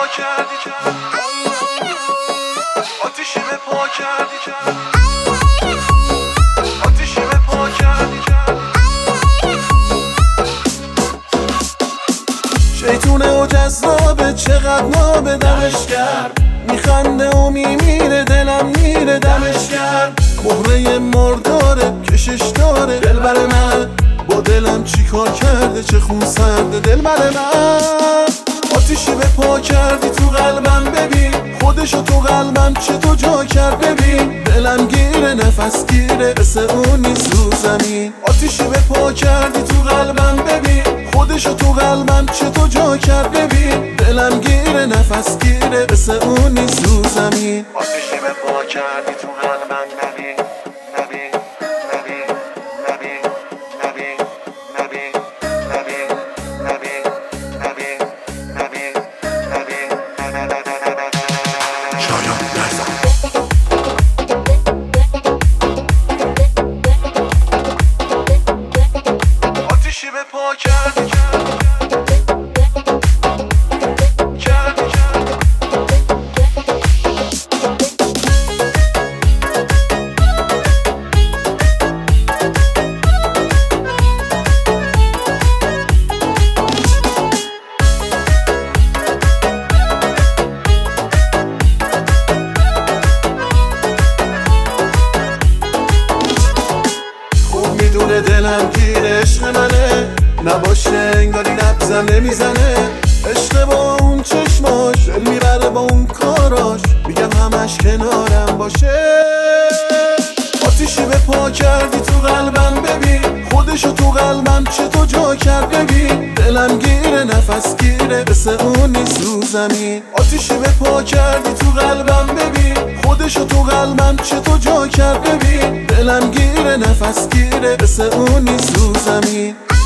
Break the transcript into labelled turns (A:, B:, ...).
A: کردی، آتیشی به پا کردی، آتیشی به پا کردی. شیطونه و جذابه چقدر نابه دمش کرد، میخنده و میمیره دلم میره دمش کرد. مهره مرداره کشش داره دلبر من، با دلم چی کار کرده چه خون سرده دلبر من. آتیشی به پا کردی تو قلبم ببین، خودشو تو قلبم چه تو جا کرد ببین. دلم گیره نفس گیره مثل اون نیست رو زمین. آتیشی به پا کردی تو قلبم ببین، خودشو تو قلبم چه تو جا کرد ببین. دلم گیره نفس گیره مثل اون نیست رو زمین. آتیشی به پا کردی تو قلبم ببین، ببین ببین ببین ببین ببین ببین ببین ببین ببین ببین. شایان نرزم آتیشی به پا کردی میدونه دلم گیر عشق منه، نباشه انگاری نبزم نمیزنه. عشق با اون چشماش دل میبره با اون کاراش، میگم همش کنارم باشه. آتیشی به پا کردی تو قلبم ببین، خودشو تو قلبم چه تو جا کرد ببین. دلم گیره نفس گیره مثل اون نیست رو زمین. آتیشی به پا کردی تو قلبم ببین، خودشو تو قلبم چه تو جا کرد ببین. دلم گیره نفس گیره مثل اون نیست رو زمین.